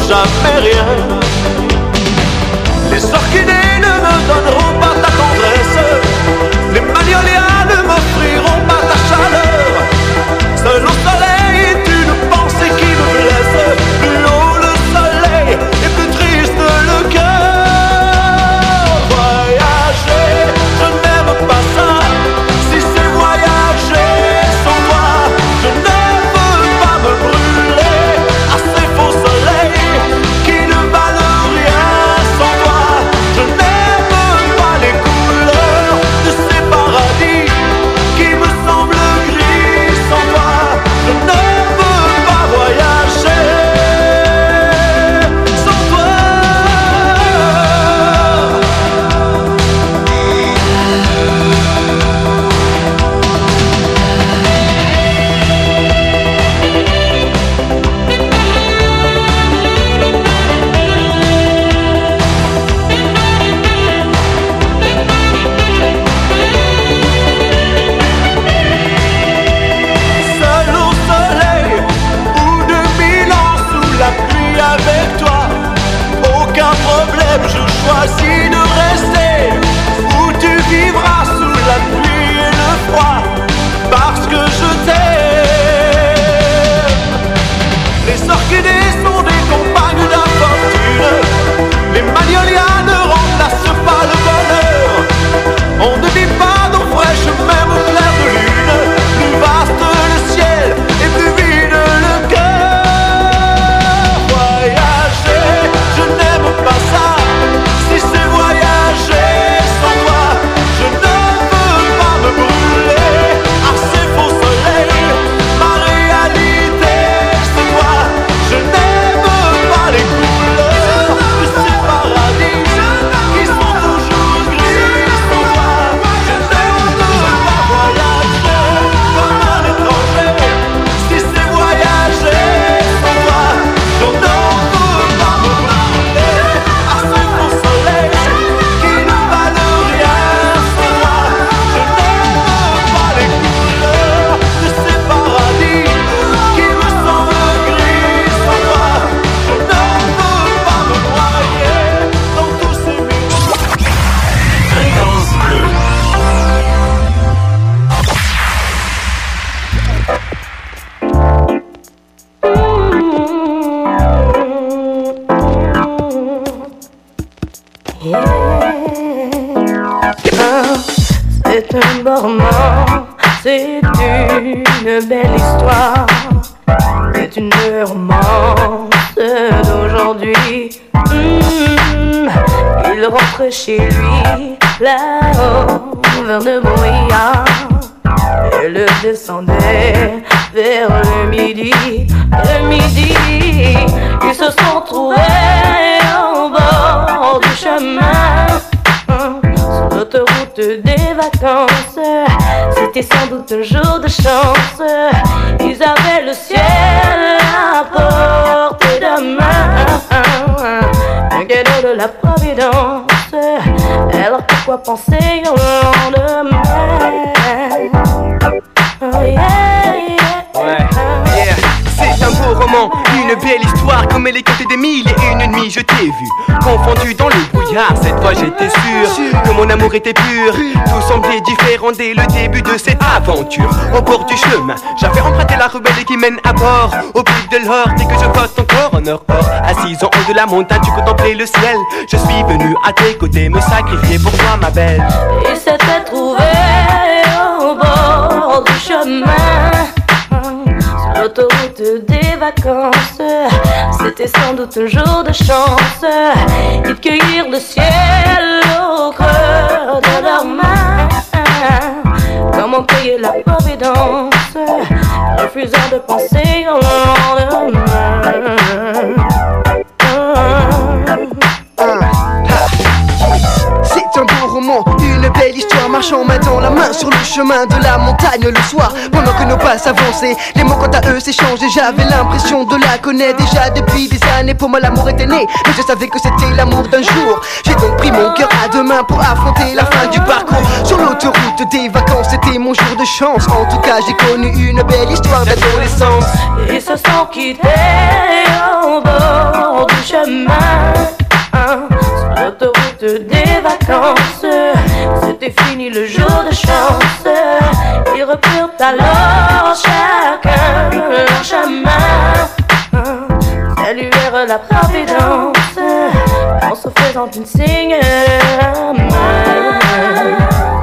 jamais rien. Les orchidées ne me donneront pas ta tendresse, les magnolias ne m'offriront pas ta chaleur. Seul au soleil est une pensée qui me blesse, plus haut le soleil et plus triste le cœur. Voyager, je n'aime pas ça, si c'est voyager sans toi, je ne veux pas me brûler à ces faux soleils qui ne valent rien sans toi. Je n'aime pas les couleurs de ces paradis qui me semblent gris sans toi. Je ne veux pas voyager sans toi. Seul au soleil ou 2000 ans sous la pluie avec toi, aucun problème, je choisis de rester. Où tu vivras sous la pluie et le froid, parce que je t'aime. Les orchidées sont des compagnes d'infortune, les magnolias ne remplacent pas le bonheur. On ne vit pas d'eau fraîche même au clair de lune, plus vaste le ciel et plus vide le cœur. Voyager, je n'aime pas ça, si c'est voyager sans toi, je ne veux pas me brûler à ces faux soleils. Ma réalité c'est toi, je n'aime pas les couleurs de ces paradis qui sont toujours gris sans toi. Je ne veux pas voyager comme un étranger, si c'est voyager sans toi, je ne veux pas me brûler à ces faux soleils qui ne valent rien sans toi. Je n'aime pas les couleurs de ces paradis qui me semblent gris sans toi. Je ne veux pas me noyer dans tous ces miroirs. Fréquence bleue. C'est un beau roman, c'est une belle histoire, c'est une romance d'aujourd'hui. Il rentre chez lui là-haut vers le brouillard et le descendait vers le midi. Le midi, ils se sont trouvés au bord du chemin, sur l'autoroute des vacances. C'était sans doute un jour de chance. Ils avaient le ciel à portée de main, un cadeau de la Providence. Alors pourquoi penser au lendemain? Oh yeah, yeah. Ouais, yeah. C'est un beau roman, une belle histoire, comme elle est contée des mille et une nuits. Je t'ai vu confondu dans le brouillard. Cette fois j'étais sûr que mon amour était pur. Tout semblait différent dès le début de cette aventure. Au bord du chemin, j'avais emprunté la ruelle qui mène à bord. Au but de l'or, dès que je vote encore en or. Assise en haut de la montagne, tu contemplais le ciel. Je suis venu à tes côtés me sacrifier pour toi, ma belle. Ils s'étaient trouvés au bord du chemin, sur l'autoroute des vacances. C'était sans doute un jour de chance. Ils cueillirent le ciel au creux de leurs mains. Comment payer la providence, refusant de penser au lendemain. C'est un beau roman, une belle histoire, marchant main dans la main sur le chemin de la montagne le soir. Pendant que nos pas s'avançaient, les mots quant à eux s'échangeaient. J'avais l'impression de la connaître déjà depuis des années. Pour moi l'amour était né, mais je savais que c'était l'amour d'un jour. J'ai donc pris mon cœur à deux mains pour affronter la fin du parcours. Sur l'autoroute des vacances, c'était mon jour de chance. En tout cas j'ai connu une belle histoire d'adolescence. Ils se sont quittés au bord du vacances. C'était fini le jour de chance. Ils reprirent alors chacun leur chemin. Saluèrent la providence en se faisant une signe de la main.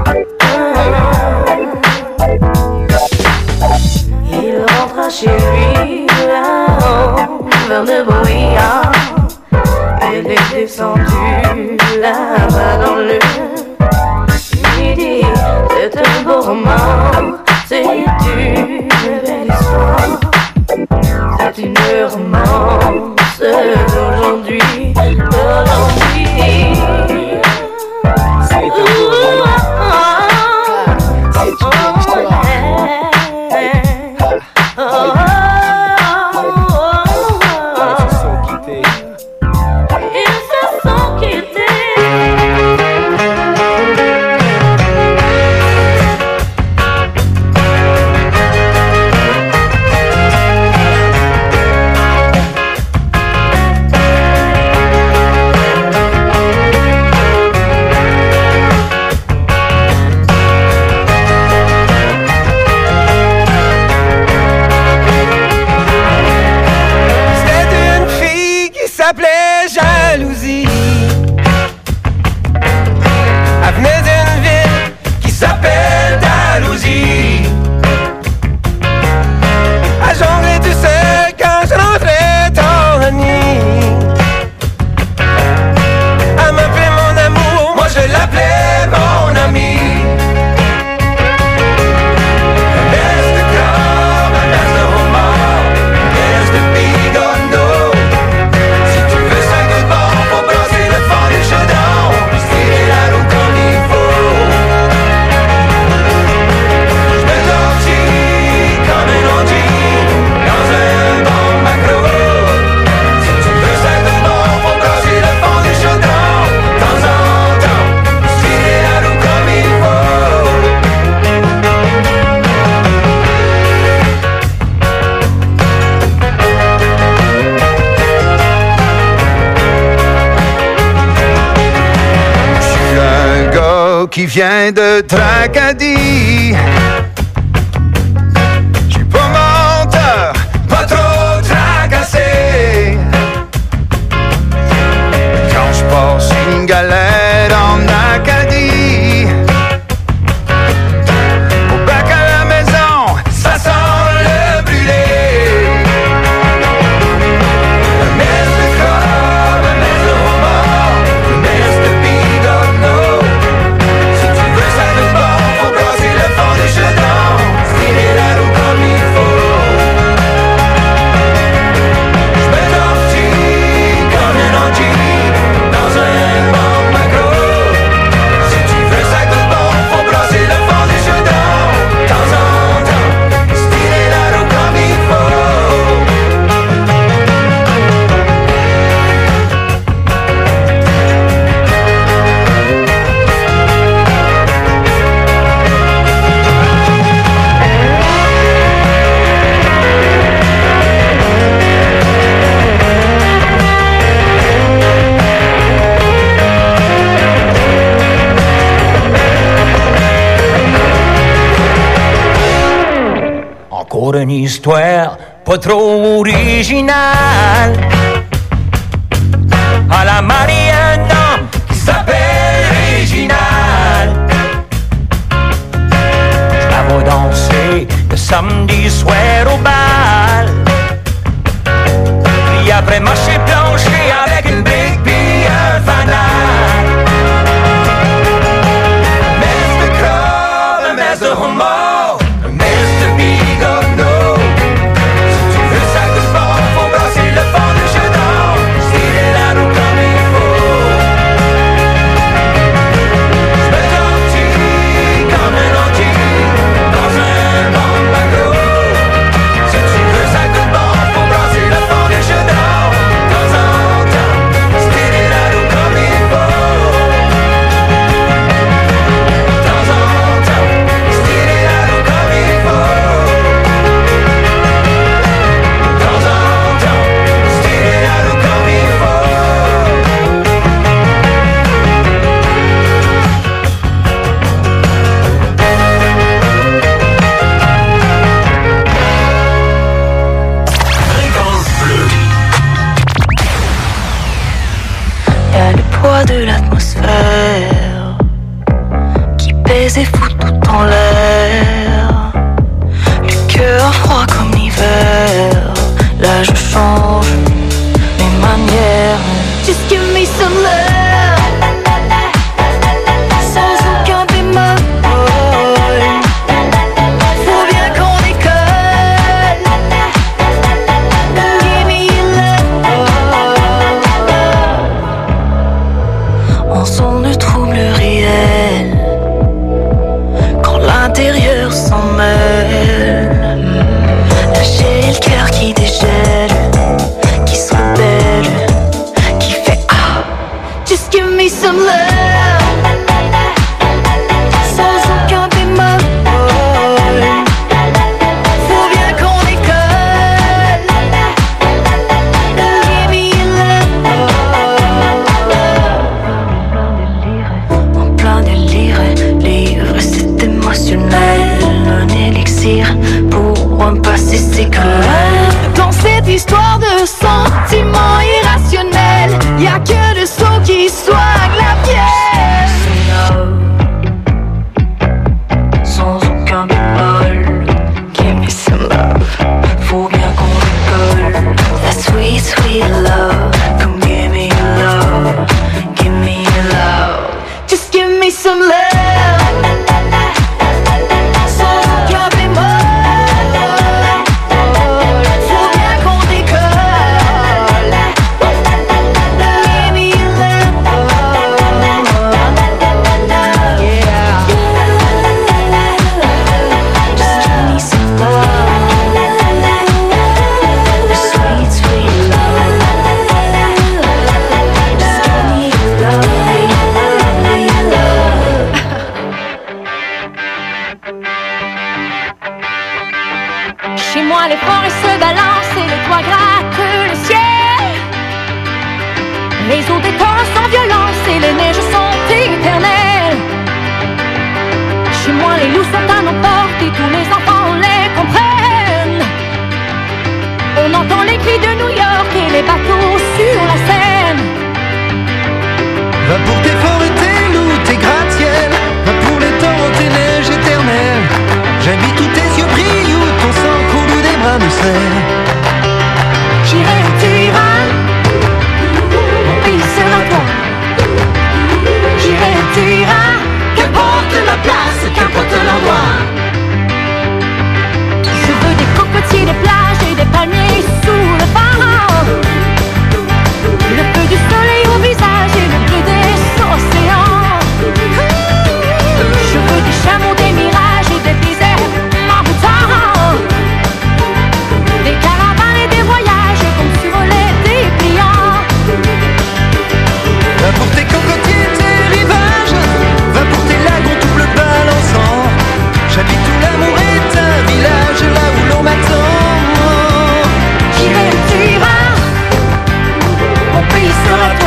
Il rentra chez lui là-haut vers le brouillard. Il est descendu là-bas dans le midi. C'est un beau roman, c'est une belle histoire. C'est une romance d'aujourd'hui, d'aujourd'hui. C'est un beau roman. C'est une belle histoire. Ils se sont quittés. Ils se sont quittés. S'appelait Jalousie. Elle venait d'une ville qui s'appelle Dalhousie. Elle jonglait tout seul quand je rentrais dans la nuit. Elle m'appelait mon amour, moi je l'appelais mon ami. Un mess de club, un mess de roman, un mess de bigorneau. Qui vient de Tracadie. J'suis pas menteur, pas trop tracassé. Quand j'passe une galère en Acadie, au bac à la maison, ça sent le brûlé. Un mess de club, un mess de roman, un mess de bigorneau. Faut brasser le fond du chaudron, tirer la roue comme il faut. J'me tortille comme un anti dans un bon macro. Si tu veux ça goûte bon, faut brasser le fond du chaudron. De temps en temps, tirer la roue comme il faut. Encore une histoire pas trop originale. À la Mariana qui s'appelle Réginal. Je la vois danser le samedi soir au bal. Puis après marcher plancher avec une brique puis un fanal. Mess de club, un mess de homo, un mess de bigorneau. Si tu veux ça goûte bon, faut brasser le fond du chaudron, tirer la roue comme il faut. J'me tortille comme un anti dans un bon macro. Si tu veux ça goûte bon, faut brasser le fond du chaudron. Dans poids de l'atmosphère qui pèse et fout tout en l'air. Le cœur froid comme l'hiver. Là je change mes manières. Just give me some love, sans aucun bémol. Faut bien qu'on décolle. Give me love. En son de trouble réel, quand l'intérieur s'en mêle. Lâcher le cœur qui dégèle, qui se rebelle, qui fait ah. Just give me some love, sans aucun bémol. Faut bien qu'on décolle. Give me love. En plein délire, livre c'est émotionnel. Un élixir pour un passé c'est cruel. Dans cette histoire de sentiments irrationnels, y'a que le son qui soigne la pierre. Sans aucun bémol. Give me some love. Faut bien qu'on décolle. That sweet, sweet love. Come give me love. Give me love. Just give me some love. Chez moi les forêts se balancent et le toit gratte le ciel. Les eaux des torrents sans violence et les neiges sont éternelles. Chez moi les loups sont à nos portes et tous les enfants les comprennent. On entend les cris de New York et les bateaux sur la Seine. Va pour tes forêts, tes loups, tes gratte-ciel. Va pour les torrents, tes neiges éternelles. J'habite où tes yeux brillent, où ton sang coule, où des bras me serrent. J'irai où tu iras, mon pays sera toi. J'irai où tu iras, qu'importe la place, qu'importe l'endroit. Je veux des cocotiers, des plages et des palmiers sous le phare. Le feu du soleil au visage et le bleu des océans. Je veux des chameaux, des mirages et des déserts marboutants. Des caravanes et des voyages comme sur les dépliants. Va pour tes cocotiers, tes rivages. Va pour tes lagons tout bleu balançant. J'habite où l'amour est un village, là où l'on m'attend. J'irai où tu iras, mon pays sera toi.